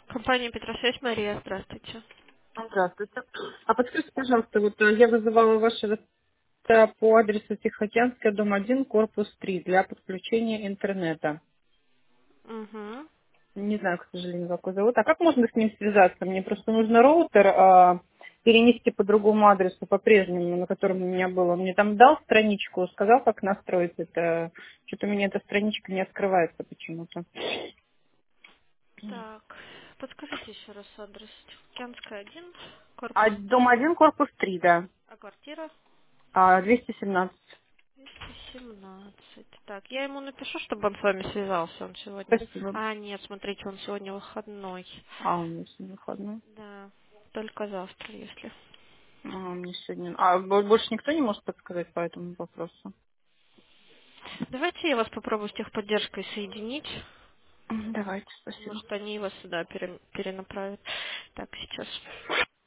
Компания Петросвязь, Мария, здравствуйте. Здравствуйте. А подскажите, пожалуйста, вот я вызывала ваше по адресу Тихоокеанская, дом 1, корпус 3 для подключения интернета. Угу. Не знаю, к сожалению, как его зовут. А как можно с ним связаться? Мне просто нужно роутер перенести по другому адресу, по-прежнему, на котором у меня было. Он мне там дал страничку, сказал, как настроить это. Что-то у меня эта страничка не открывается почему-то. Так, подскажите еще раз адрес. Тихоокеанская, 1, А корпус дом 3, 1, корпус 3, да. а квартира 217. 217. Так, я ему напишу, чтобы он с вами связался. Он сегодня... Спасибо. А, нет, смотрите, он сегодня выходной. А, у меня сегодня выходной. Да, только завтра, если... Мне сегодня... больше никто не может подсказать по этому вопросу? Давайте я вас попробую с техподдержкой соединить. Давайте, спасибо. Может, они вас сюда перенаправят. Так, сейчас.